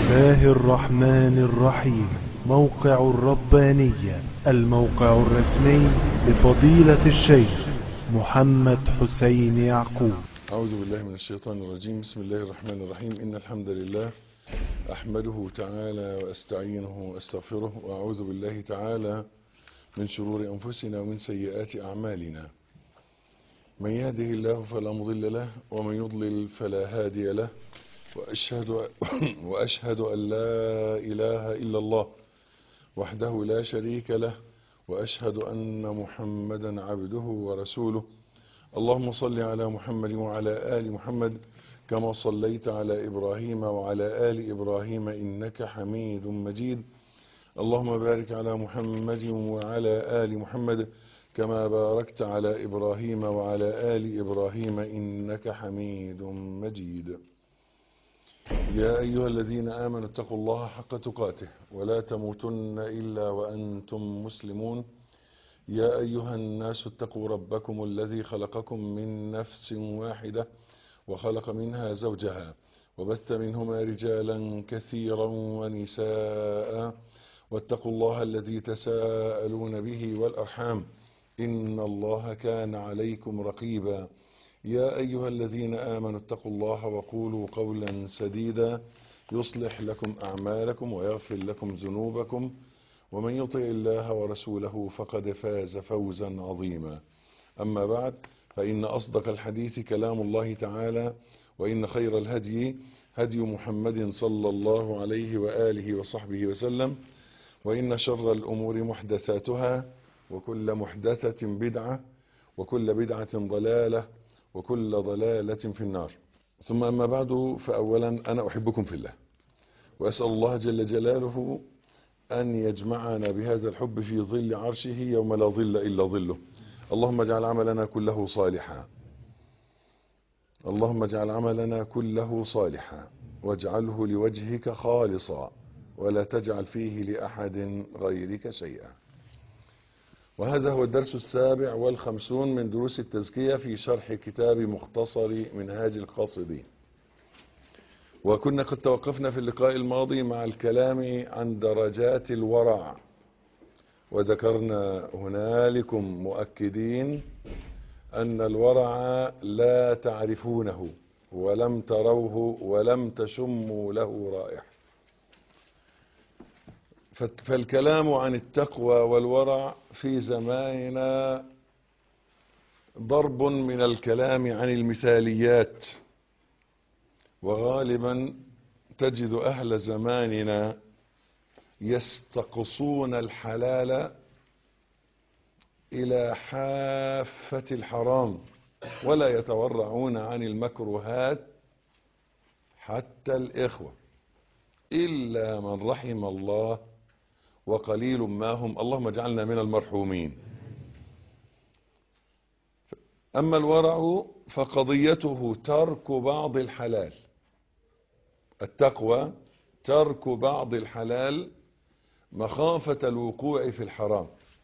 الله الرحمن الرحيم. موقع الربانية، الموقع الرسمي لفضيلة الشيخ محمد حسين يعقوب. أعوذ بالله من الشيطان الرجيم. بسم الله الرحمن الرحيم. إن الحمد لله أحمده تعالى وأستعينه وأستغفره، وأعوذ بالله تعالى من شرور أنفسنا ومن سيئات أعمالنا. من يهده الله فلا مضل له، ومن يضلل فلا هادي له، وأشهد أن لا إله إلا الله وحده لا شريك له، وأشهد أن محمدا عبده ورسوله. اللهم صل على محمد وعلى آل محمد كما صليت على إبراهيم وعلى آل إبراهيم إنك حميد مجيد. اللهم بارك على محمد وعلى آل محمد كما باركت على إبراهيم وعلى آل إبراهيم إنك حميد مجيد. يا أيها الذين آمنوا اتقوا الله حق تقاته ولا تموتن إلا وأنتم مسلمون. يا أيها الناس اتقوا ربكم الذي خلقكم من نفس واحدة وخلق منها زوجها وبث منهما رجالا كثيرا ونساء، واتقوا الله الذي تساءلون به والأرحام إن الله كان عليكم رقيبا. يا أيها الذين آمنوا اتقوا الله وقولوا قولا سديدا يصلح لكم أعمالكم ويغفر لكم ذنوبكم، ومن يطع الله ورسوله فقد فاز فوزا عظيما. أما بعد، فإن أصدق الحديث كلام الله تعالى، وإن خير الهدي هدي محمد صلى الله عليه وآله وصحبه وسلم، وإن شر الأمور محدثاتها، وكل محدثة بدعة، وكل بدعة ضلالة، وكل ضلالة في النار. ثم أما بعد، فأولا أنا أحبكم في الله، وأسأل الله جل جلاله أن يجمعنا بهذا الحب في ظل عرشه يوم لا ظل إلا ظله. اللهم اجعل عملنا كله صالحا، اللهم اجعل عملنا كله صالحا، واجعله لوجهك خالصا، ولا تجعل فيه لأحد غيرك شيئا. وهذا هو الدرس 57 من دروس التزكية في شرح كتاب مختصر منهاج القاصدين. وكنا قد توقفنا في اللقاء الماضي مع الكلام عن درجات الورع، وذكرنا هنالكم مؤكدين أن الورع لا تعرفونه ولم تروه ولم تشموا له رائحة. فالكلام عن التقوى والورع في زماننا ضرب من الكلام عن المثاليات، وغالبا تجد أهل زماننا يستقصون الحلال إلى حافة الحرام، ولا يتورعون عن المكروهات حتى الإخوة، إلا من رحم الله، وقليل ما هم، اللهم اجعلنا من المرحومين. أما الورع فقضيته ترك بعض الحلال، التقوى ترك بعض الحلال مخافة الوقوع في الحرام.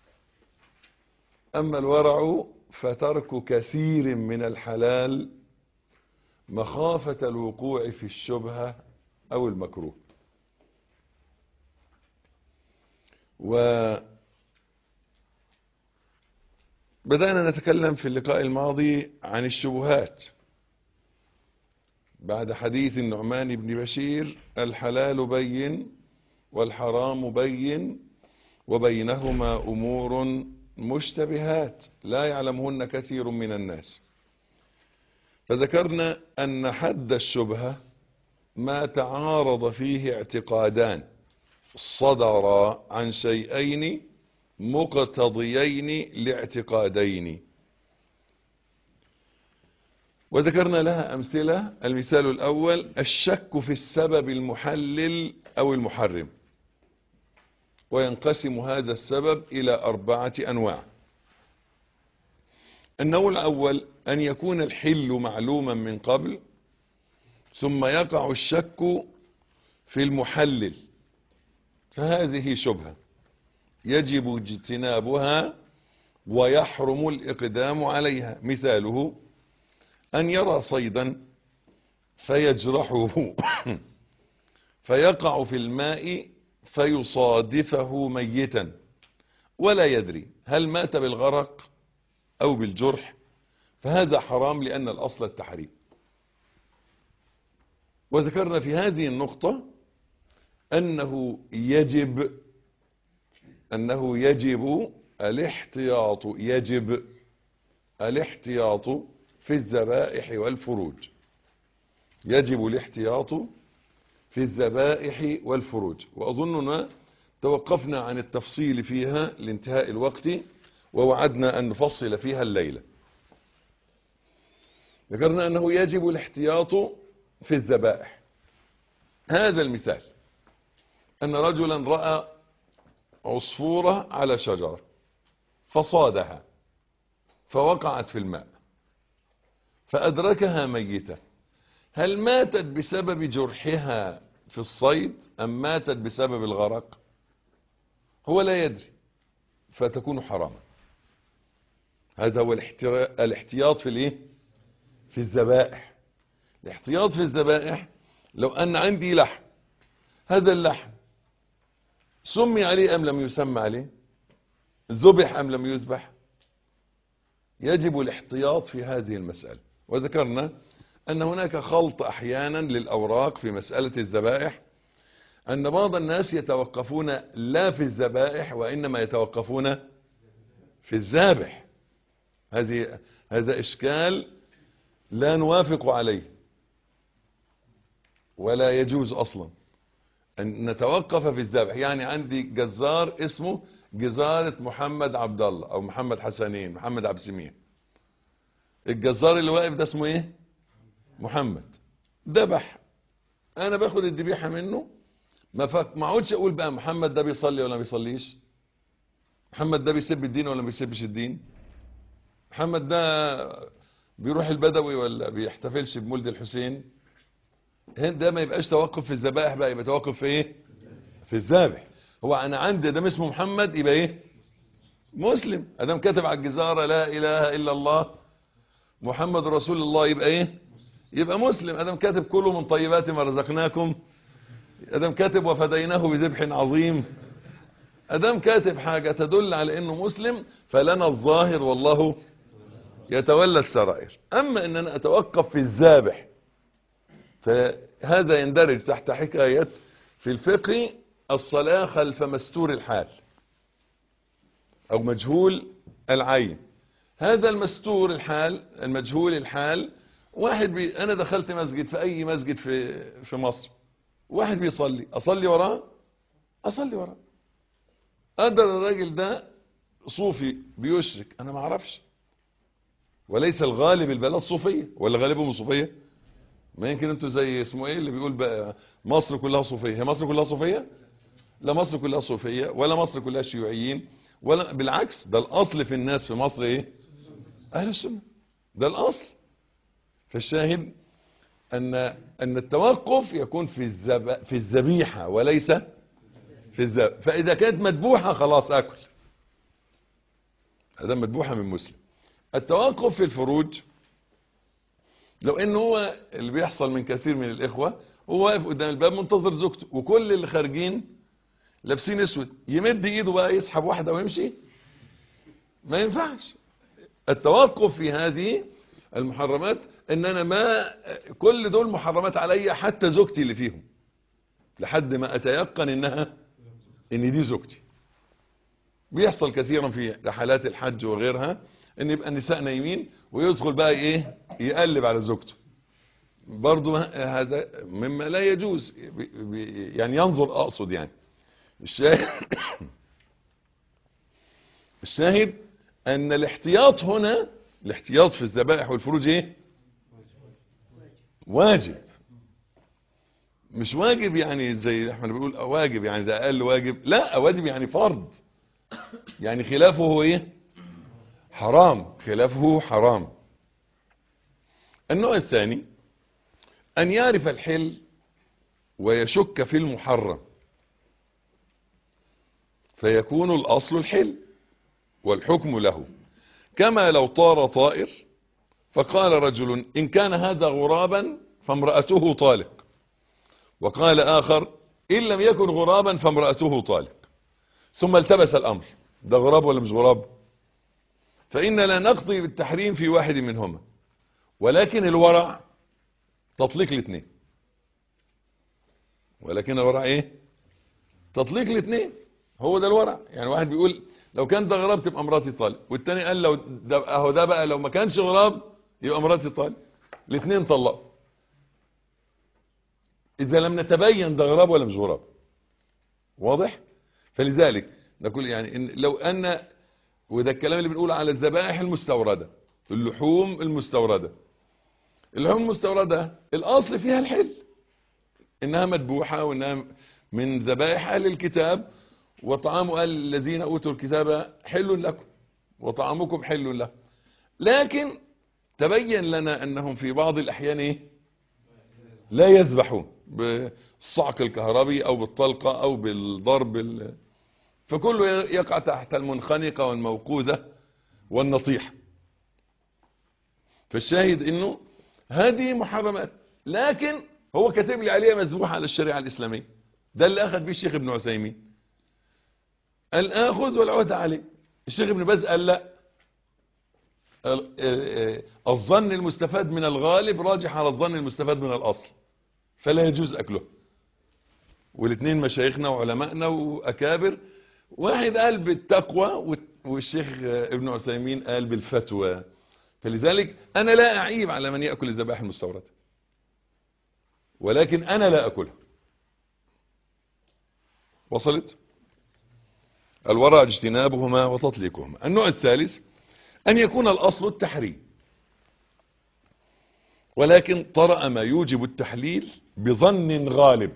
أما الورع فترك كثير من الحلال مخافة الوقوع في الشبهة أو المكروه. وبدأنا نتكلم في اللقاء الماضي عن الشبهات بعد حديث النعمان بن بشير: الحلال بين والحرام بين وبينهما أمور مشتبهات لا يعلمهن كثير من الناس. فذكرنا أن حد الشبهة ما تعارض فيه اعتقادان صدر عن شيئين مقتضيين لاعتقادين، وذكرنا لها أمثلة. المثال الأول: الشك في السبب المحلل أو المحرم، وينقسم هذا السبب إلى 4 أنواع. النوع الأول: أن يكون الحل معلوما من قبل، ثم يقع الشك في المحلل، فهذه شبهة يجب اجتنابها ويحرم الإقدام عليها. مثاله: أن يرى صيدا فيجرحه فيقع في الماء فيصادفه ميتا ولا يدري هل مات بالغرق أو بالجرح، فهذا حرام لأن الأصل التحريم. وذكرنا في هذه النقطة أنه يجب الاحتياط في الذبائح والفروج. يجب الاحتياط في الذبائح والفروج. وأظننا توقفنا عن التفصيل فيها لانتهاء الوقت، ووعدنا أن نفصل فيها الليلة. ذكرنا أنه يجب الاحتياط في الذبائح. هذا المثال أن رجلا رأى عصفورة على شجرة فصادها فوقعت في الماء فأدركها ميتة، هل ماتت بسبب جرحها في الصيد أم ماتت بسبب الغرق؟ هو لا يدري، فتكون حراما. هذا هو الاحتياط في الايه؟ في الذبائح. الاحتياط في الذبائح، لو أن عندي لحم، هذا اللحم سمي عليه أم لم يسمى عليه، ذبح أم لم يذبح، يجب الاحتياط في هذه المسألة. وذكرنا أن هناك خلط أحيانا للأوراق في مسألة الذبائح، أن بعض الناس يتوقفون لا في الذبائح وإنما يتوقفون في الذابح. هذا إشكال لا نوافق عليه ولا يجوز أصلا أن نتوقف في الذبح. يعني عندي جزار اسمه جزارة محمد عبد الله أو محمد حسنين، محمد عبد السميع. الجزار اللي واقف ده اسمه ايه؟ محمد. ذبح، انا باخد الذبيحه منه، ما اقعدش اقول بقى محمد ده بيصلي ولا ما بيصليش، محمد ده بيسب الدين ولا ما بيسبش الدين، محمد ده بيروح البدوي ولا بيحتفلش بمولد الحسين. ده ما يبقاش توقف في الذبائح بقى، يبقى توقف في ايه؟ في الذبح. هو انا عندي ده اسمه محمد يبقى ايه؟ مسلم. ادام كاتب على الجزاره لا اله الا الله محمد رسول الله يبقى ايه؟ يبقى مسلم. ادم كاتب كله من طيبات ما رزقناكم، ادم كاتب وفديناه بذبح عظيم، ادم كاتب حاجة تدل على انه مسلم، فلنا الظاهر والله يتولى السرائر. اما ان انا اتوقف في الذابح فهذا يندرج تحت حكاية في الفقه الصلاة خلف مستور الحال او مجهول العين. هذا المستور الحال المجهول الحال، واحد انا دخلت مسجد في اي مسجد في مصر، واحد بيصلي، اصلي وراه؟ اصلي وراه. قدر الراجل ده صوفي بيشرك، انا ما اعرفش، وليس الغالب البلد صوفيه، ولا غالبهم صوفيه؟ ما يمكن انتوا زي اسمه ايه اللي بيقول بقى مصر كلها صوفيه. هي مصر كلها صوفيه؟ لا، مصر كلها صوفيه ولا مصر كلها شيوعيين، ولا بالعكس، ده الاصل في الناس في مصر ايه؟ اهل السنه، ده الاصل. فالشاهد ان التوقف يكون في الذبيحه وليس في الذبح. فاذا كانت مذبوحه خلاص اكل، هذا مذبوحه من مسلم. التوقف في الفروج، لو ان هو اللي بيحصل من كثير من الاخوه، هو واقف قدام الباب منتظر زوجته وكل اللي خارجين لابسين اسود، يمد ايده بقى يسحب واحده ويمشي؟ ما ينفعش. التوقف في هذه المحرمات ان انا ما كل دول محرمات عليا، حتى زوجتي اللي فيهم، لحد ما اتيقن ان دي زوجتي. بيحصل كثيرا في رحلات الحج وغيرها ان يبقى النساء نايمين ويدخل بقى ايه؟ يقلب على زوجته. برضو هذا مما لا يجوز، يعني ينظر، اقصد يعني الشاهد ان الاحتياط هنا، الاحتياط في الذبائح والفروج ايه؟ واجب. مش واجب يعني زي احنا بنقول واجب يعني ده اقل واجب، لا، واجب يعني فرض، يعني خلافه هو ايه؟ حرام، خلافه حرام. النوع الثاني ان يعرف الحل ويشك في المحرم، فيكون الاصل الحل والحكم له. كما لو طار طائر فقال رجل ان كان هذا غرابا فامرأته طالق، وقال آخر إن لم يكن غرابا فامرأته طالق. ثم التبس الأمر، ده غراب ولا مش غراب؟ فإن لا نقضي بالتحريم في واحد منهما، ولكن الورع تطليق الاثنين. ولكن الورع ايه؟ تطليق الاثنين. هو ده الورع. يعني واحد بيقول لو كان ده غراب تبقى مراتي طالق، والتاني قال لو ده اهو ده بقى لو ما كانش غراب يبقى مراتي طالق. الاثنين طلقوا اذا لم نتبين ده غراب ولا مش غراب. واضح؟ فلذلك نقول يعني إن لو ان، وده الكلام اللي بنقوله على الذبائح المستوردة، اللحوم المستوردة. اللحوم المستوردة الاصل فيها الحل، انها مذبوحة وانها من ذبائح اهل الكتاب، وطعام اهل الذين اوتوا الكتاب حل لكم وطعامكم حل له. لكن تبين لنا انهم في بعض الاحيان ايه؟ لا يذبحون بالصعق الكهربي او بالطلقة او بالضرب فكله يقع تحت المنخنقة والموقوذة والنطيحة. فالشاهد انه هذه محرمات، لكن هو كاتب لي عليها مذبوحة على الشريعة الإسلامية. ده اللي أخذ به الشيخ ابن عثيمين، الآخذ والعهد عليه. الشيخ ابن باز قال لا، الظن المستفاد من الغالب راجح على الظن المستفاد من الأصل، فلا يجوز أكله. والاثنين مشايخنا وعلمائنا وأكابر، واحد قال بالتقوى والشيخ ابن عثيمين قال بالفتوى. فلذلك أنا لا أعيب على من يأكل الذبائح المستوردة، ولكن أنا لا أكلها. وصلت؟ الورع اجتنابهما وتطليقهما. النوع الثالث أن يكون الأصل التحريم، ولكن طرأ ما يوجب التحليل بظن غالب.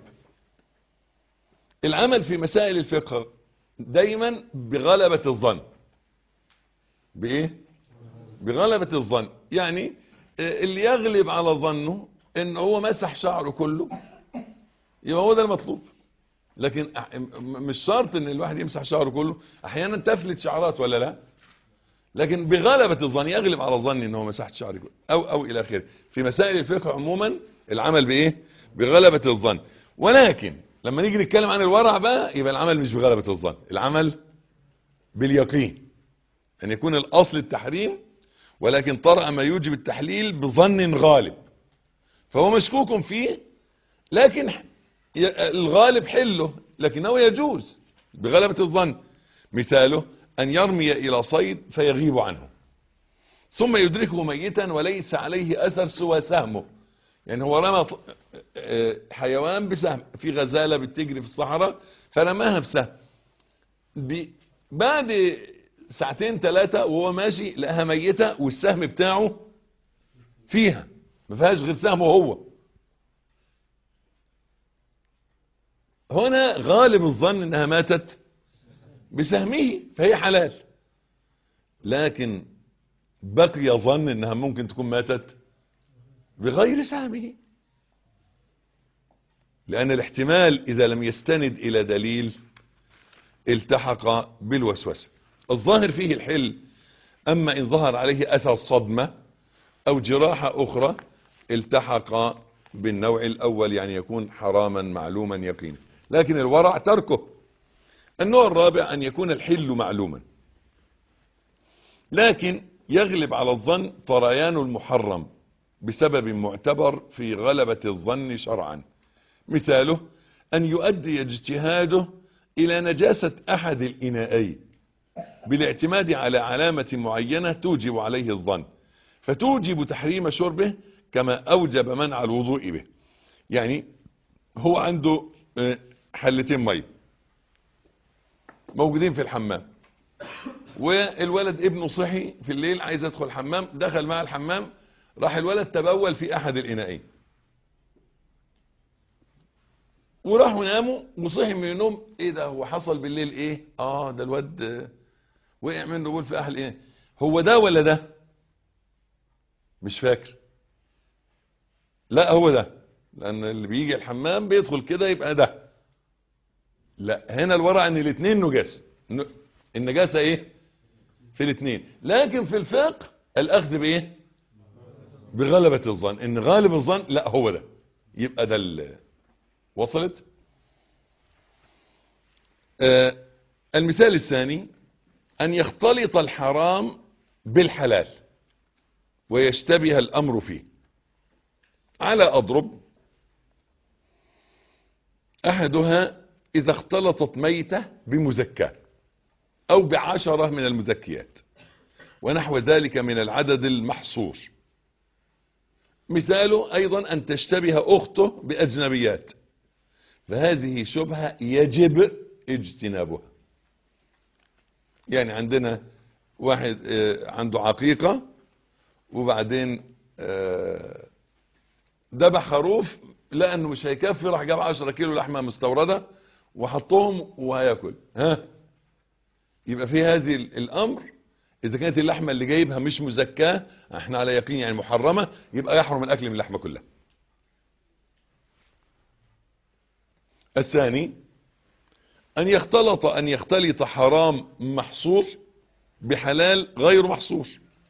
العمل في مسائل الفقه دايما بغلبة الظن. بإيه؟ بغلبة الظن. يعني اللي يغلب على ظنه ان هو مسح شعره كله يبقى هو ده المطلوب. لكن مش شرط ان الواحد يمسح شعره كله، احيانا تفلت شعرات ولا لا، لكن بغلبة الظن يغلب على الظن ان هو مسحت شعره كله او الى اخره. في مسائل الفقه عموما العمل بايه؟ بغلبة الظن. ولكن لما نيجي نتكلم عن الورع بقى يبقى العمل مش بغلبة الظن، العمل باليقين. ان يكون الاصل التحريم، ولكن طرأ ما يوجب التحليل بظن غالب، فهو مشكوك فيه، لكن الغالب حله، لكنه يجوز بغلبة الظن. مثاله أن يرمي إلى صيد فيغيب عنه، ثم يدركه ميتا وليس عليه أثر سوى سهمه. يعني هو رمى حيوان بسهم، في غزالة بتجري في الصحراء فرماها بسهم، بعد ساعتين ثلاثة وهو ماشي لقاها ميتة والسهم بتاعه فيها، ما فيهاش غير سهمه هو. هنا غالب الظن انها ماتت بسهمه فهي حلال، لكن بقي ظن انها ممكن تكون ماتت بغير سهمه، لان الاحتمال اذا لم يستند الى دليل التحق بالوسوسة. الظاهر فيه الحل، اما ان ظهر عليه اثر صدمة او جراحة اخرى التحق بالنوع الاول، يعني يكون حراما معلوما يقينا، لكن الورع تركه. النوع الرابع ان يكون الحل معلوما، لكن يغلب على الظن طريان المحرم بسبب معتبر في غلبة الظن شرعا. مثاله ان يؤدي اجتهاده الى نجاسة احد الاناءين بالاعتماد على علامة معينة توجب عليه الظن، فتوجب تحريم شربه كما اوجب منع الوضوء به. يعني هو عنده حلتين ميه موجودين في الحمام، والولد ابنه صحي في الليل عايز يدخل الحمام، دخل مع الحمام، راح الولد تبول في احد الاناءين، وراحوا ناموا وصحي من النوم، ايه ده هو حصل بالليل ايه؟ ده الواد وقع منه بول في احد الاناء. هو ده ولا ده؟ مش فاكر. لا هو ده، لان اللي بيجي الحمام بيدخل كده يبقى ده. لا، هنا الورع ان الاثنين نجاسه، النجاسه ايه؟ في الاثنين. لكن في الفقه الاخذ بايه؟ بغلبة الظن، ان غالب الظن لا هو ده، يبقى ده وصلت؟ المثال الثاني أن يختلط الحرام بالحلال ويشتبه الأمر فيه. على أضرب أحدها إذا اختلطت ميتة بمزكاة أو ب10 من المزكيات ونحو ذلك من العدد المحصور. مثاله أيضا أن تشتبه أخته بأجنبيات، فهذه شبهة يجب اجتنابها. يعني عندنا واحد عنده عقيقة وبعدين ذبح خروف لأنه مش هيكفي، راح جاب 10 كيلو لحمة مستوردة وحطهم وهياكل. يبقى في هذه الأمر إذا كانت اللحمة اللي جايبها مش مزكاة، احنا على يقين يعني محرمة، يبقى يحرم الأكل من اللحمة كلها. الثاني أن يختلط حرام محصور بحلال غير محصور.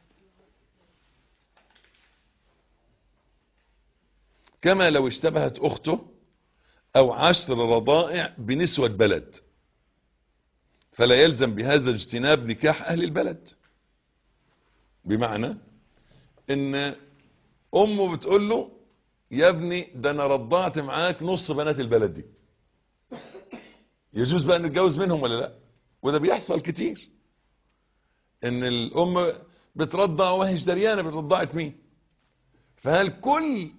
كما لو اشتبهت أخته أو 10 رضائع بنسوة بلد، فلا يلزم بهذا اجتناب نكاح أهل البلد. بمعنى ان امه بتقول له يا ابني ده انا رضعت معاك نص بنات البلد دي، يجوز بقى نتجوز منهم ولا لا؟ وده بيحصل كتير، ان الام بترضع وهي دريانه بترضعت مين. فهل كل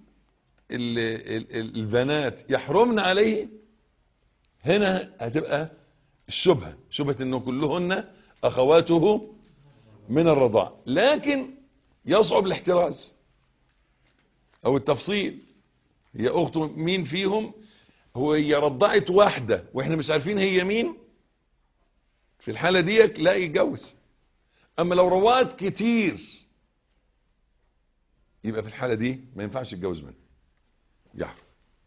البنات يحرمن عليه؟ هنا هتبقى الشبهه، شبهه انه كلهن اخواته من الرضاع، لكن يصعب الاحتراز او التفصيل. هي اخته مين فيهم؟ هي رضعت واحدة واحنا مش عارفين هي مين، في الحالة ديك لا يتجوز. اما لو روعت كتير يبقى في الحالة دي ما ينفعش يتجوز منه، يحرم.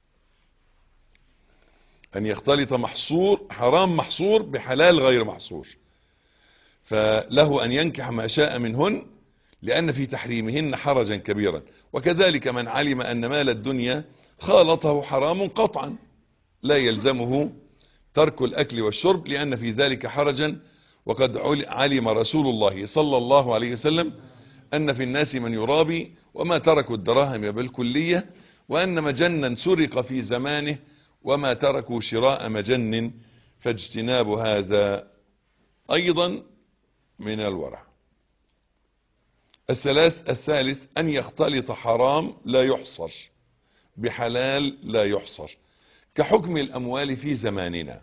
ان يختلط حرام محصور بحلال غير محصور، فله ان ينكح ما شاء منهن لأن في تحريمهن حرجا كبيرا. وكذلك من علم أن مال الدنيا خالطه حرام قطعا لا يلزمه ترك الأكل والشرب لأن في ذلك حرجا. وقد علم رسول الله صلى الله عليه وسلم أن في الناس من يرابي وما تركوا الدراهم بالكلية، وأن مجنا سرق في زمانه وما تركوا شراء مجن، فاجتناب هذا أيضا من الورع. الثالث أن يختلط حرام لا يحصر بحلال لا يحصر، كحكم الأموال في زماننا،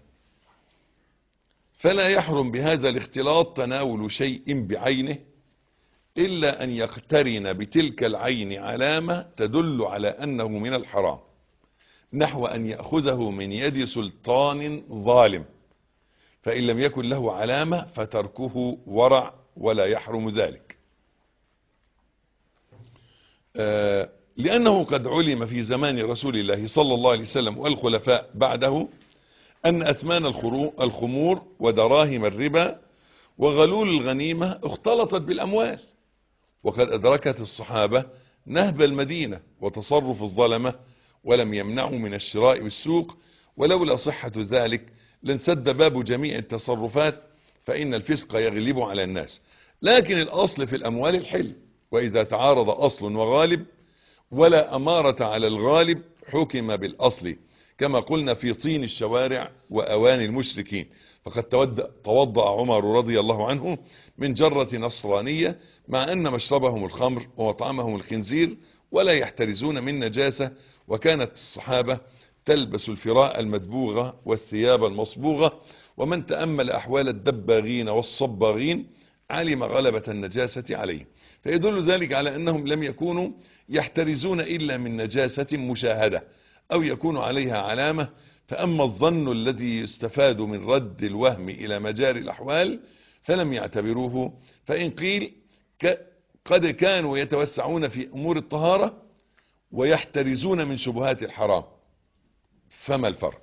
فلا يحرم بهذا الاختلاط تناول شيء بعينه إلا أن يقترن بتلك العين علامة تدل على أنه من الحرام، نحو أن يأخذه من يد سلطان ظالم، فإن لم يكن له علامة فتركه ورع ولا يحرم ذلك. لأنه قد علم في زمان رسول الله صلى الله عليه وسلم والخلفاء بعده أن أثمان الخمور ودراهم الربا وغلول الغنيمة اختلطت بالأموال، وقد أدركت الصحابة نهب المدينة وتصرف الظلمة ولم يمنعوا من الشراء بالسوق، ولولا صحة ذلك لانسد باب جميع التصرفات، فإن الفسق يغلب على الناس. لكن الأصل في الأموال الحل، وإذا تعارض أصل وغالب ولا أمارة على الغالب حكم بالأصل، كما قلنا في طين الشوارع وأوان المشركين. فقد توضأ عمر رضي الله عنه من جرة نصرانية مع أن مشربهم الخمر ومطعمهم الخنزير ولا يحترزون من نجاسة، وكانت الصحابة تلبس الفراء المدبوغة والثياب المصبوغة، ومن تأمل أحوال الدباغين والصباغين علم غلبة النجاسة عليه، فيدل ذلك على أنهم لم يكونوا يحترزون إلا من نجاسة مشاهدة أو يكون عليها علامة. فأما الظن الذي يستفاد من رد الوهم إلى مجاري الأحوال فلم يعتبروه، فإن قيل قد كانوا يتوسعون في أمور الطهارة ويحترزون من شبهات الحرام، فما الفرق؟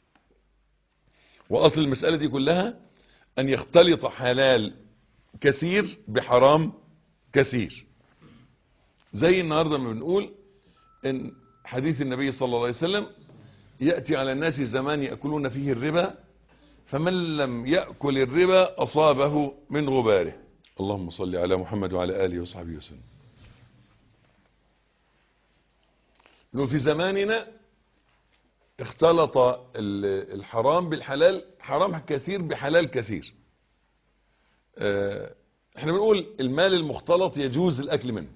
وأصل المسألة دي كلها أن يختلط حلال كثير بحرام كثير. زي النهاردة ما بنقول إن حديث النبي صلى الله عليه وسلم يأتي على الناس زمان يأكلون فيه الربا، فمن لم يأكل الربا أصابه من غباره. اللهم صل على محمد وعلى آله وصحبه وسلم. لو في زماننا اختلط الحرام بالحلال، حرام كثير بحلال كثير. احنا بنقول المال المختلط يجوز الأكل منه.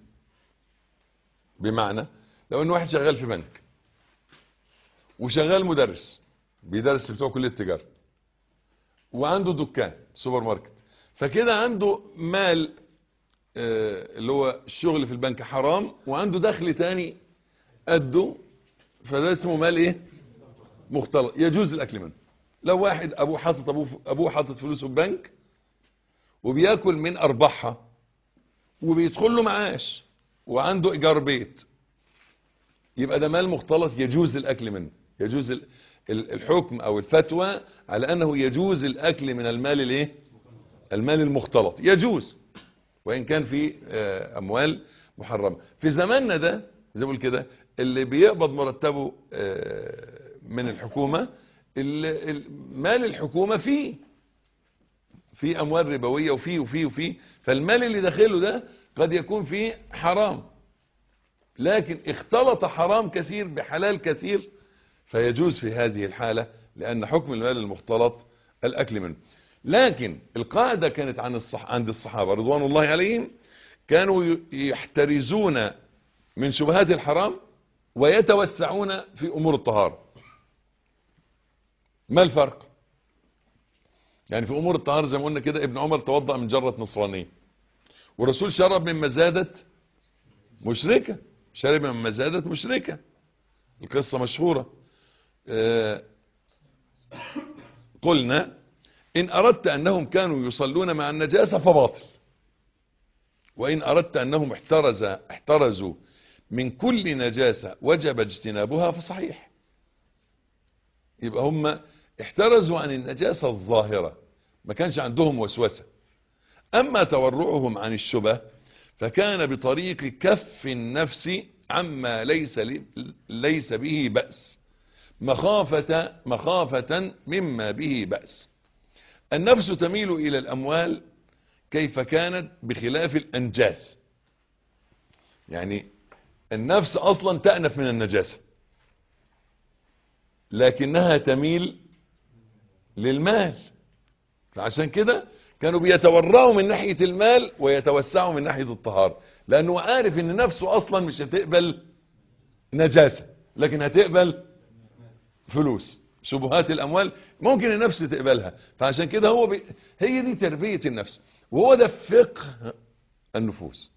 بمعنى لو ان واحد شغال في بنك وشغال مدرس بيدرس بتوع كلية التجارة وعنده دكان سوبر ماركت، فكده عنده مال اللي هو الشغل في البنك حرام، وعنده دخل تاني قده، فده اسمه مال ايه؟ مختلط، يجوز الاكل منه. لو واحد ابوه حاطط فلوسه في بنك وبياكل من ارباحها وبيدخل له معاش وعنده ايجار بيت، يبقى ده مال مختلط يجوز الاكل منه. يجوز الحكم او الفتوى على انه يجوز الاكل من المال الايه؟ المال المختلط يجوز، وان كان في اموال محرمه. في زماننا ده زي ما بقول كده، اللي بيقبض مرتبه من الحكومه، مال الحكومه فيه اموال ربويه وفيه، فالمال اللي داخله ده قد يكون فيه حرام، لكن اختلط حرام كثير بحلال كثير، فيجوز في هذه الحالة، لأن حكم المال المختلط الأكل منه. لكن القاعدة كانت عند الصحابة رضوان الله عليهم، كانوا يحترزون من شبهات الحرام ويتوسعون في أمور الطهارة. ما الفرق؟ يعني في أمور الطهارة زي ما قلنا كده، ابن عمر توضأ من جرة نصرانية، والرسول شرب من مزادة مشركة، شرب من مزادة مشركة، القصة مشهورة. قلنا إن أردت أنهم كانوا يصلون مع النجاسة فباطل، وإن أردت أنهم احترزوا من كل نجاسة وجب اجتنابها فصحيح. يبقى هم احترزوا عن النجاسة الظاهرة، ما كانش عندهم وسوسة. أما تورعهم عن الشبه فكان بطريق كف النفس عما ليس به بأس، مخافة مما به بأس. النفس تميل إلى الأموال كيف كانت بخلاف الأنجاس. يعني النفس أصلا تأنف من النجاسة، لكنها تميل للمال، فعشان كده كانوا بيتورعوا من ناحية المال ويتوسعوا من ناحية الطهارة، لأنه عارف ان نفسه أصلا مش هتقبل نجاسة، لكن هتقبل فلوس. شبهات الأموال ممكن النفس تقبلها، فعشان كده هي دي تربية النفس، وهو ده فقه النفوس.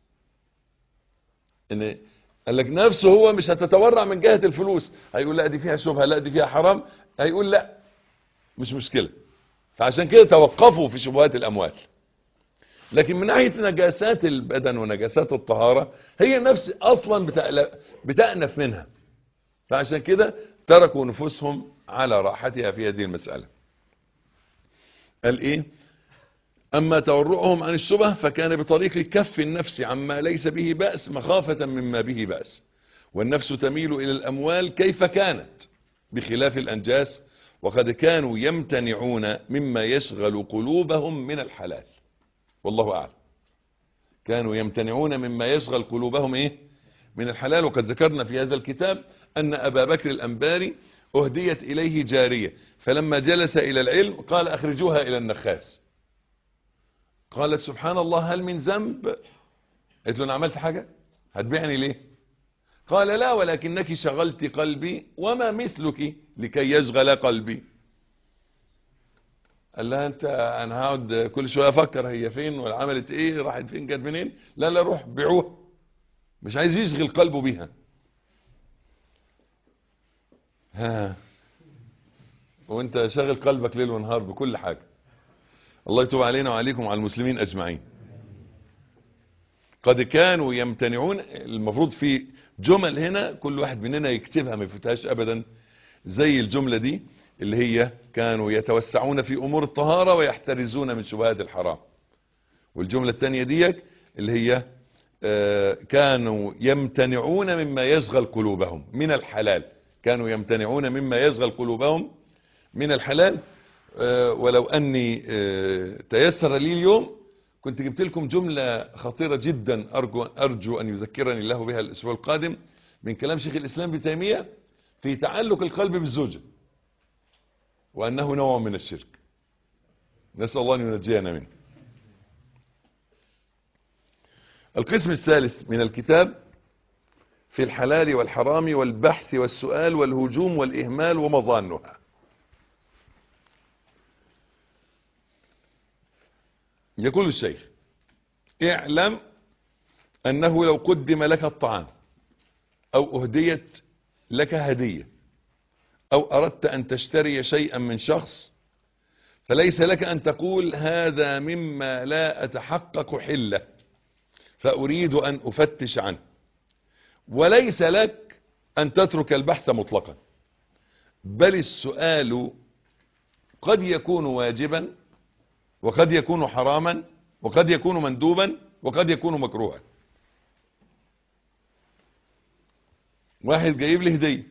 ان قال لك نفسه هو مش هتتورع من جهة الفلوس، هيقول لا دي فيها شبهة، لا دي فيها حرام، هيقول لا مش مشكلة. فعشان كده توقفوا في شبهات الأموال. لكن من ناحية نجاسات البدن ونجاسات الطهارة، هي النفس أصلا بتأنف منها، فعشان كده تركوا نفوسهم على راحتها في هذه المسألة. قال إيه؟ أما تورعهم عن الشبه فكان بطريق كف النفس عما ليس به بأس، مخافة مما به بأس. والنفس تميل إلى الأموال كيف كانت بخلاف الأنجاس، وقد كانوا يمتنعون مما يشغل قلوبهم من الحلال. والله أعلم. كانوا يمتنعون مما يشغل قلوبهم إيه؟ من الحلال. وقد ذكرنا في هذا الكتاب أن أبا بكر الأنباري أهديت إليه جارية، فلما جلس إلى العلم قال أخرجوها إلى النخاس. قالت سبحان الله هل من ذنب؟ قلت له أنا عملت حاجة؟ هتبيعني ليه؟ قال لا، ولكنك شغلت قلبي وما مثلك لكي يشغل قلبي. قال لها انا هقعد كل شويه افكر هي فين وعملت ايه، راحت فين، جت منين؟ لا روح بيعوها، مش عايز يشغل قلبه بيها. ها، وانت شاغل قلبك ليل ونهار بكل حاجه. الله يتوب علينا وعليكم وعلى المسلمين اجمعين. قد كانوا يمتنعون، المفروض في جمل هنا كل واحد مننا يكتبها ما يفوتهاش ابدا، زي الجمله دي اللي هي كانوا يتوسعون في امور الطهارة ويحترزون من شبهات الحرام. والجملة الثانية ديك اللي هي كانوا يمتنعون مما يشغل قلوبهم من الحلال، كانوا يمتنعون مما يشغل قلوبهم من الحلال. ولو أني تيسر لي اليوم كنت جبت لكم جملة خطيرة جدا أرجو أن يذكرني الله بها الأسبوع القادم من كلام شيخ الإسلام ابن تيمية في تعلق القلب بالزوجة، وأنه نوع من الشرك، نسأل الله أن ينجينا منه. القسم الثالث من الكتاب في الحلال والحرام والبحث والسؤال والهجوم والإهمال ومظانها. يقول الشيخ: اعلم أنه لو قدم لك الطعام أو أهديت لك هدية أو أردت أن تشتري شيئا من شخص، فليس لك أن تقول هذا مما لا أتحقق حله فأريد أن أفتش عنه، وليس لك أن تترك البحث مطلقا، بل السؤال قد يكون واجبا وقد يكون حراما وقد يكون مندوبا وقد يكون مكروها. واحد جايب لي هدية،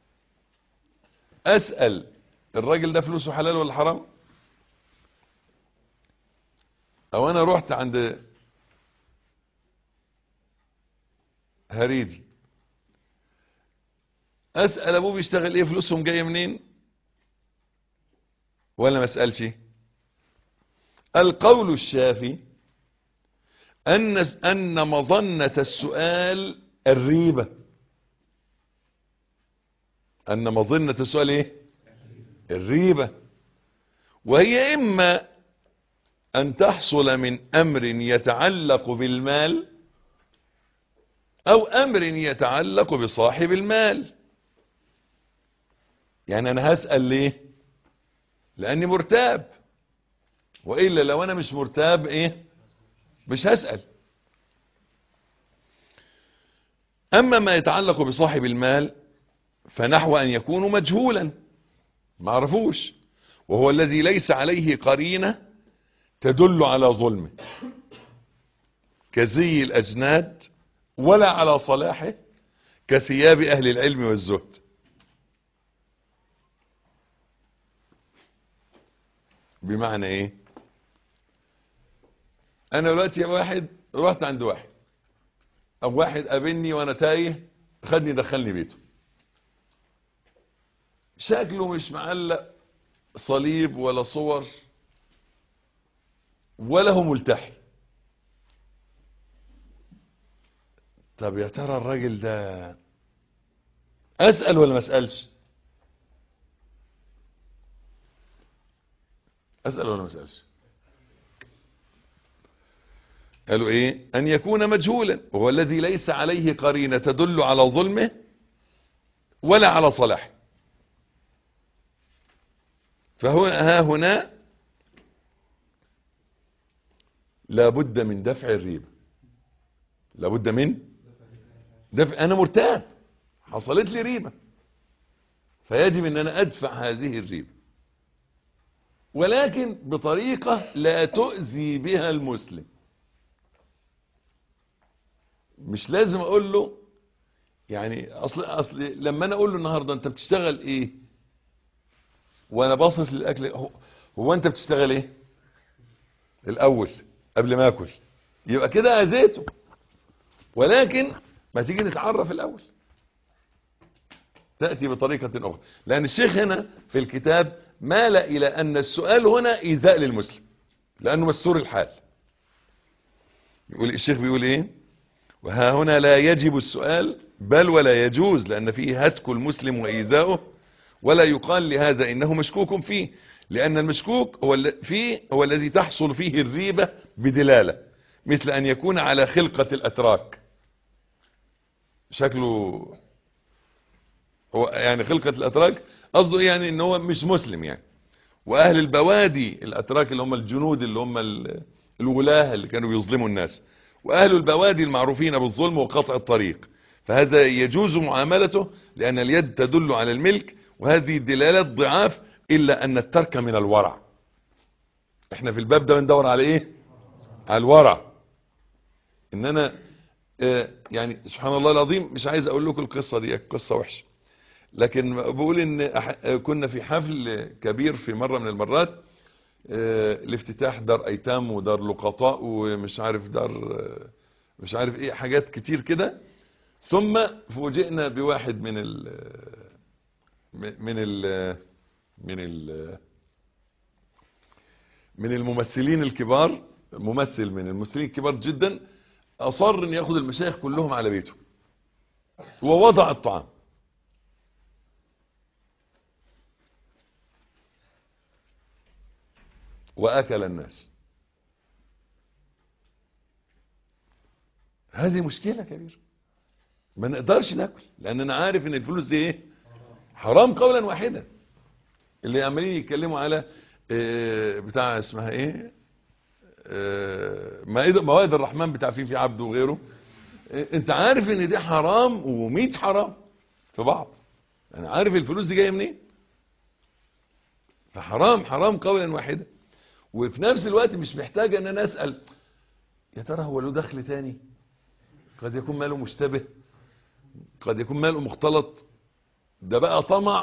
أسأل الراجل ده فلوسه حلال ولا حرام؟ أو أنا رحت عند هريدي أسأل أبوه بيشتغل إيه، فلوسهم جاية منين، ولا ما أسألش؟ القول الشافي أن مظنة السؤال الريبة، أن مظنة السؤال إيه؟ الريبة، وهي إما أن تحصل من أمر يتعلق بالمال أو أمر يتعلق بصاحب المال. يعني أنا هسأل ليه؟ لأني مرتاب، وإلا لو أنا مش مرتاب إيه؟ مش هسأل. أما ما يتعلق بصاحب المال فنحو أن يكون مجهولا ما عرفوش، وهو الذي ليس عليه قرينة تدل على ظلمه كزي الأجناد، ولا على صلاحه كثياب أهل العلم والزهد. بمعنى إيه؟ أنا دلوقتي واحد رحت عند واحد، أو واحد قابلني وأنا تايه خدني دخلني بيته، شكله مش معلق صليب ولا صور ولا هو ملتحي. طب يا ترى الراجل ده أسأل ولا ما أسألش؟ أسأل ولا ما أسألش؟ قالوا إيه؟ أن يكون مجهولا، وهو الذي ليس عليه قرينة تدل على ظلمه ولا على صلاحه. فهو ها هنا لابد من دفع الريبة، لابد من دفع. أنا مرتاب، حصلت لي ريبة، فيجب أن أنا أدفع هذه الريبة، ولكن بطريقة لا تؤذي بها المسلم. مش لازم أقول له يعني أصل لما أنا أقول له النهاردة أنت بتشتغل إيه وأنا باصص للأكل، هو أنت بتشتغل إيه الأول قبل ما أكل، يبقى كده أذيته. ولكن ما تيجي نتعرف الأول، تأتي بطريقة أخرى، لأن الشيخ هنا في الكتاب مال إلى أن السؤال هنا إيذاء للمسلم لأنه مستور الحال. يقول الشيخ بيقول إيه؟ وها هنا لا يجب السؤال بل ولا يجوز، لأن فيه هتك المسلم وإيذاؤه، ولا يقال لهذا إنه مشكوك فيه، لأن المشكوك هو الذي تحصل فيه الريبة بدلالة، مثل أن يكون على خلقة الأتراك، شكله هو يعني خلقة الأتراك قصده يعني إن هو مش مسلم يعني. وأهل البوادي الأتراك اللي هم الجنود اللي هم الولاة اللي كانوا بيظلموا الناس، وأهل البوادي المعروفين بالظلم وقطع الطريق، فهذا يجوز معاملته لأن اليد تدل على الملك، وهذه الدلالات ضعاف، إلا أن الترك من الورع. احنا في الباب ده بندور على ايه؟ على الورع. ان انا يعني سبحان الله العظيم، مش عايز اقول لكم القصة دي قصة وحشة، لكن بقول ان كنا في حفل كبير في مرة من المرات، الافتتاح دار ايتام ودار لقطاء ومش عارف دار مش عارف ايه، حاجات كتير كده. ثم فوجئنا بواحد من من الممثلين الكبار، ممثل من الممثلين الكبار جدا، اصر ان ياخذ المشايخ كلهم على بيته ووضع الطعام. واكل الناس. هذه مشكلة كبيرة، ما نقدرش ناكل لان انا عارف ان الفلوس دي ايه؟ حرام قولا واحدا. اللي عمالين يتكلموا على بتاع اسمها ايه، موائد الرحمن بتاع فيفي عبده وغيره، انت عارف ان دي حرام و100 حرام في بعض. انا عارف الفلوس دي جايه منين. فحرام حرام قولا واحدا. وفي نفس الوقت مش محتاج ان انا اسال يا ترى هو له دخل تاني، قد يكون ماله مشتبه، قد يكون ماله مختلط. ده بقى طمع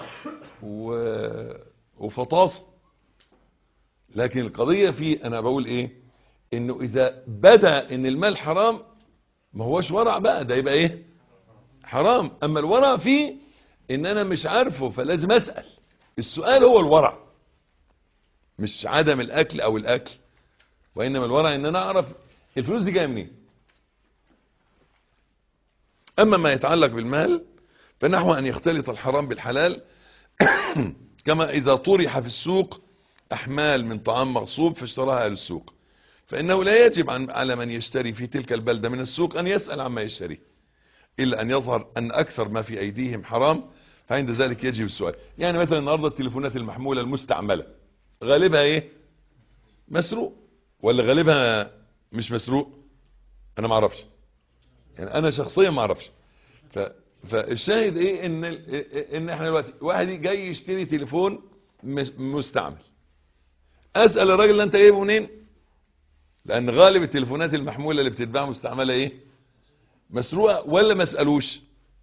وفطاس. لكن القضية في انا بقول ايه، انه اذا بدا ان المال حرام ما هوش ورع بقى، ده يبقى ايه؟ حرام. اما الورع فيه ان انا مش عارفه فلازم اسأل. السؤال هو الورع، مش عدم الاكل او الاكل، وانما الورع ان انا اعرف الفلوس دي جايه منين. اما ما يتعلق بالمال فنحو ان يختلط الحرام بالحلال كما اذا طرح في السوق احمال من طعام مغصوب فاشتراها اهل السوق، فانه لا يجب على من يشتري في تلك البلدة من السوق ان يسأل عما يشتريه، الا ان يظهر ان اكثر ما في ايديهم حرام، فعند ذلك يجب السؤال. يعني مثلا النهارده التليفونات المحمولة المستعملة غالبها ايه؟ مسروق ولا غالبها مش مسروق؟ انا ما اعرفش، يعني انا شخصيا ما اعرفش. فالشاهد ايه، ان احنا دلوقتي واحد جاي يشتري تليفون مستعمل، اسال الراجل اللي انت جايبه منين، لان غالب التليفونات المحموله اللي بتتباع مستعمله ايه؟ مسروقه. ولا ما اسالوش؟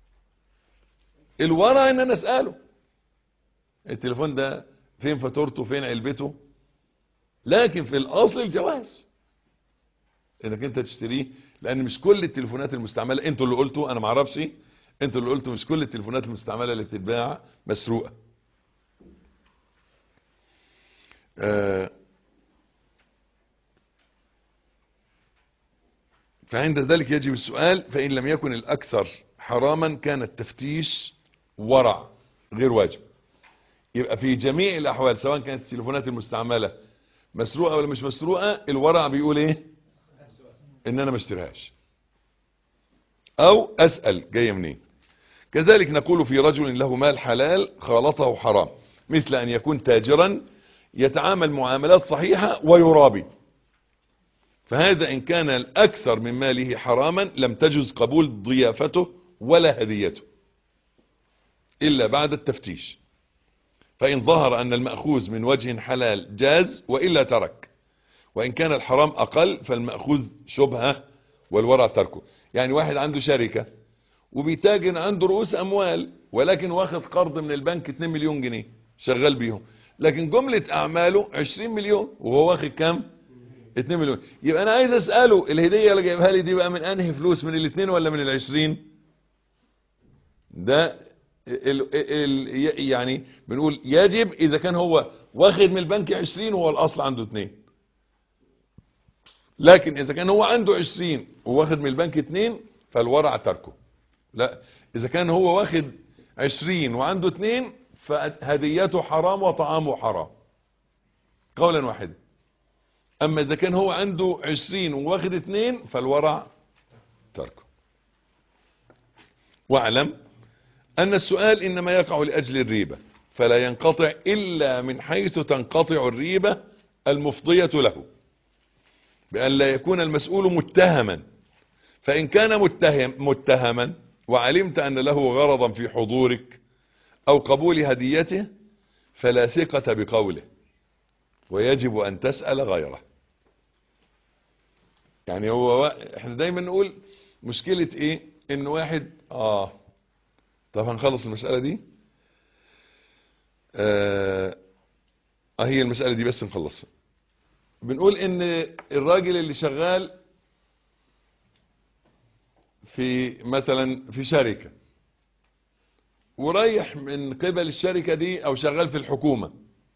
الورع ان انا اساله التليفون ده فين فاتورته، فين علبته. لكن في الاصل الجواز انك انت تشتريه، لان مش كل التليفونات المستعمله، انتوا اللي قلتوا انا ما اعرفش، انتوا اللي قلتوا مش كل التليفونات المستعمله اللي بتتباع مسروقه. فعند ذلك يجب السؤال، فإن لم يكن الأكثر حراما كان التفتيش ورع غير واجب. يبقى في جميع الأحوال سواء كانت التليفونات المستعملة مسروقة ولا مش مسروقة، الورع بيقول ايه؟ ان انا ما اشتريهاش او اسأل جاية منين. كذلك نقول في رجل له مال حلال خالطه حرام، مثل ان يكون تاجرا يتعامل معاملات صحيحة ويرابي، فهذا إن كان الأكثر من ماله حراما لم تجز قبول ضيافته ولا هديته إلا بعد التفتيش، فإن ظهر أن المأخوذ من وجه حلال جاز وإلا ترك، وإن كان الحرام أقل فالمأخوذ شبهة والورع تركه. يعني واحد عنده شركة وبيتاجر، عنده رؤوس أموال، ولكن واخد قرض من البنك 2 مليون جنيه شغال بيهم، لكن جملة أعماله 20 مليون وهو واخد كام؟ 2 مليون. يبقى انا عايز اسأله الهدية اللي جايبها لي دي بقى من انهي فلوس، من ال2 ولا من ال20؟ ده يعني بنقول يجب اذا كان هو واخد من البنك 20 وهو الاصل عنده 2، لكن اذا كان هو عنده 20 وواخد من البنك 2 فالورع تركه. لا، اذا كان هو واخد 20 وعنده 2 فهديته حرام وطعامه حرام قولا واحدا. اما اذا كان هو عنده 20 وواخد 2 فالورع تركه. واعلم ان السؤال انما يقع لاجل الريبة، فلا ينقطع الا من حيث تنقطع الريبة المفضية له، بان لا يكون المسؤول متهما. فان كان متهما وعلمت ان له غرضا في حضورك او قبول هديته فلا ثقة بقوله، ويجب ان تسأل غيره. يعني هو احنا دايما نقول مشكلة ايه، ان واحد طب هنخلص المسألة دي هي المسألة دي بس نخلصها. بنقول ان الراجل اللي شغال في مثلا في شركة ورايح من قبل الشركة دي او شغال في الحكومة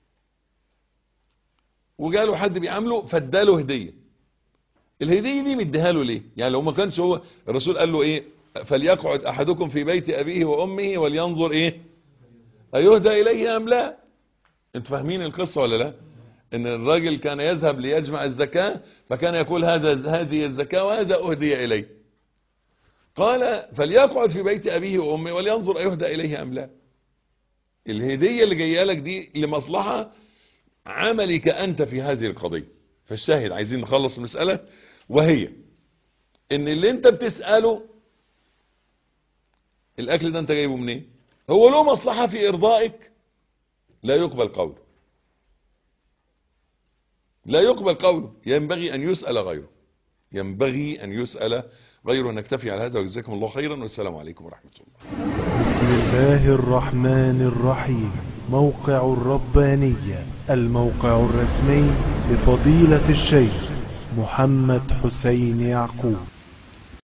وجاله حد بيعامله فاداله هدية. الهدية دي مديها له ليه؟ يعني لو ما كانش هو الرسول قال له ايه؟ فليقعد احدكم في بيت ابيه وامه ولينظر ايه ايهدى اليه ام لا. انتوا فاهمين القصة ولا لا؟ ان الراجل كان يذهب ليجمع الزكاة فكان يقول هذه الزكاة وهذا اهدي اليه. قال فليقعد في بيت ابيه وامه ولينظر ايهدى اليه ام لا. الهدية اللي جايه لك دي لمصلحة عملك انت في هذه القضية. فالشاهد عايزين نخلص المسألة، وهي ان اللي انت بتسأله الاكل ده انت جايبه منين، هو له مصلحة في ارضائك، لا يقبل قوله، لا يقبل قوله. ينبغي ان يسأل غيره، ينبغي ان يسأل غيره. نكتفي على هذا وجزاكم الله خيرا والسلام عليكم ورحمة الله. بسم الله الرحمن الرحيم. موقع الربانية، الموقع الرسمي لفضيلة الشيخ محمد حسين يعقوب.